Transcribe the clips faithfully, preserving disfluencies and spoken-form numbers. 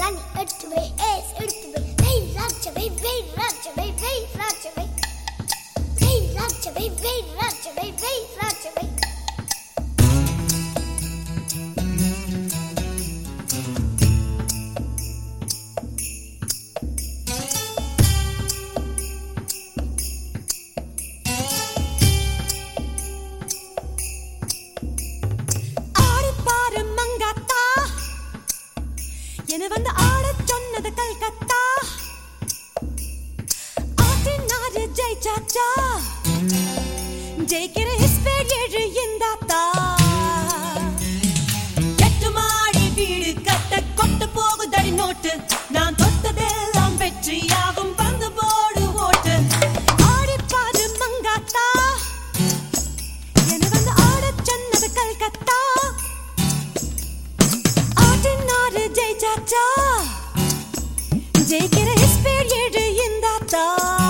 rani எடுத்து வை ace எடுத்து வை வை ராஜவை வை ராஜவை வை ராஜவை வை ராஜவை வை ராஜவை வை ராஜவை என்ன வந்து ஆடச் சொன்னது கல்கத்தா ஆட்டினாரு ஜெயிச்சாச்சா ஜெயிக்கிற ஸ்பேட் ஏழு இந்தாத்தா எட்டு மாடி வீடு கட்ட கொட்டு போகுதடி நோட்டு நான் தொட்டதெல்லாம் வெற்றியாகும் பங்கு போடு ஓட்டு ஆடிப்பாரு மங்காத்தா என்ன வந்து ஆடச் சொன்னது கல்கத்தா ஜெயிச்சாச்சா ஜெயிக்கிற ஸ்பீட் ஏழு இந்தாத்தா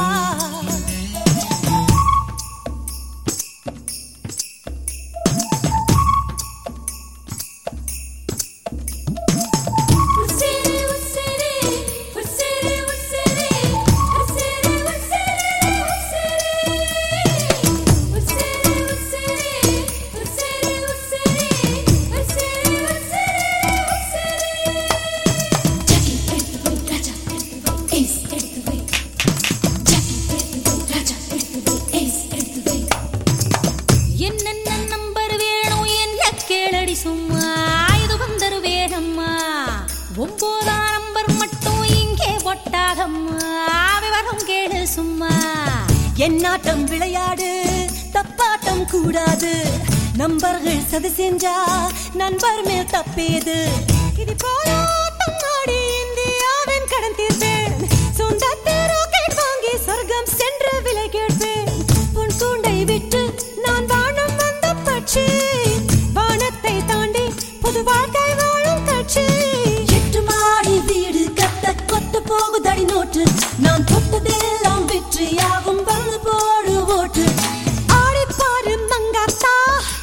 சும்மா இது வந்தரு வேகம்மா ஒன்பதாம் நம்பர் மட்டும் இங்கே ஒட்டாதம்மா விவரம் கேளு சும்மா என்னாட்டம் விளையாடு தப்பாட்டம் கூடாது நம்பர்கள் சதி செஞ்சா நண்பர் மேல் தப்பேது இது போராட்டம் ஆடி இந்தியாவின் கடன் தீர்ப்பேன் சொந்தத்தில் ராக்கெட் வாங்கி சொர்க்கம் சென்று விலை கேட்பேன் உன் கூண்டை விட்டு நான் வானம் வந்த பட்சி வானத்தை தாண்டி புது வாழ்க்கை வாழும் கட்சி எட்டு மாடி வீடு கட்ட கொத்து போகுதடி நோட்டு நான் தொட்டதெல்லாம் வெற்றியாகும் வந்து போடு ஓட்டு ஆடிப்பாரு மங்காத்தா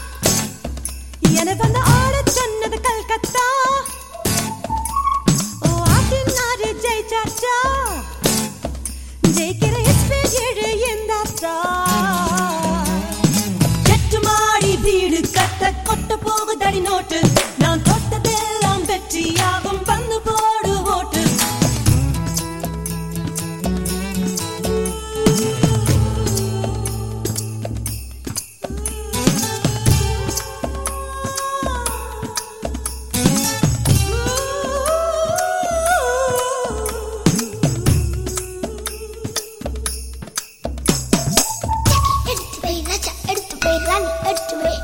என வந்து ஆடச் சொன்னது கல்கத்தா ஓ ஆட்டினாரு ஜெயிச்சாச்சா ஜெயிக்கிற ஸ்பீட் ஏழு எந்தாத்தா எட்டு மாடி வீடு கட்ட கொட்ட போகுதடி நோட்டு நான் தொட்டதெல்லாம் வெற்றியாகும் வந்து போடு ஓட்டு எடுத்து வை ராஜா எடுத்து வை ராணி எடுத்து வை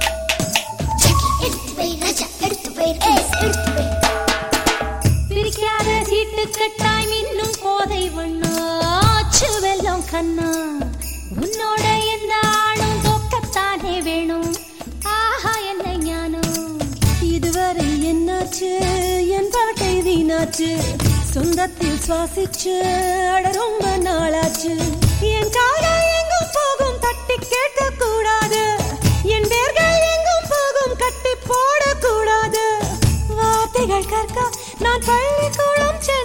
பிரிக்காத சீட்டு கட்டாய் இன்னும் கோதை வண்ணாச்சு வெல்லம் கண்ணா உன்னோட எந்த ஆளும் தோக்கத்தானே வேணும் ஆஹா என்ன ஞானம் இதுவரை என்னாச்சு என் பாட்டை வீணாச்சு சொந்தத்தில் சுவாசிச்சு அட ரொம்ப நாளாச்சு என் காலை எங்கும் போகும் தட்டி கேட்க கூடாது என் பேர்கள் எங்கும் போகும் கட்டி போடக்கூடாது வார்த்தைகள் கற்க நான் பள்ளிக்கூடம்